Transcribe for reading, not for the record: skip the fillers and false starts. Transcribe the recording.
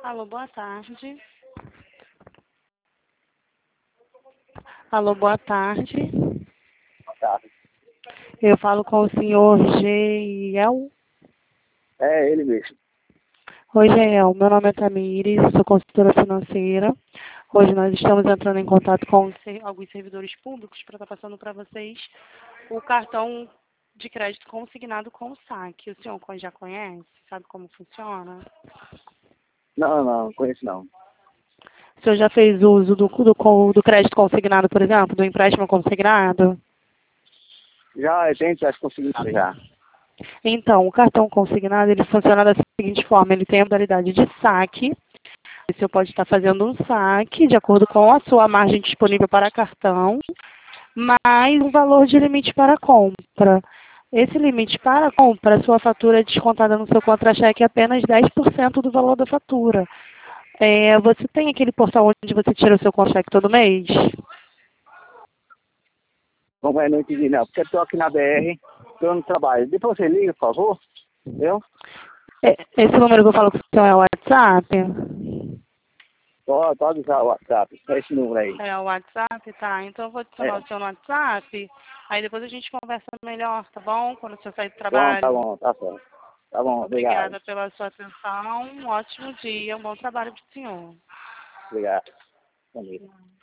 Alô, boa tarde. Alô, boa tarde. Tá. Eu falo com o senhor Geiel. É ele mesmo. Oi, Geiel. Meu nome é Tamires, eu sou consultora financeira. Hoje nós estamos entrando em contato com alguns servidores públicos para estar passando para vocês o cartão de crédito consignado com saque. O senhor já conhece? Sabe como funciona? Não conheço não. O senhor já fez uso do crédito consignado, por exemplo, do empréstimo consignado? Já tem as conseguido já. Então, o cartão consignado, ele funciona da seguinte forma, ele tem a modalidade de saque. O senhor pode estar fazendo um saque de acordo com a sua margem disponível para cartão, mais um valor de limite para compra. Esse limite para compra, a sua fatura é descontada no seu contra-cheque apenas 10% do valor da fatura. Você tem aquele portal onde você tira o seu contra-cheque todo mês? Como é, não entendi não. Porque eu estou aqui na BR, estou no trabalho. Depois você liga, por favor. Entendeu? Esse número que eu falo com o senhor é o WhatsApp? Pode usar o WhatsApp. É esse número aí. É o WhatsApp, tá. Então eu vou adicionar o seu no WhatsApp, aí depois a gente conversa melhor, tá bom? Quando o senhor sair do Tá trabalho. bom, tá certo. Tá bom, obrigado. Obrigada pela sua atenção, um ótimo dia, um bom trabalho para o senhor. Obrigado. Bom dia.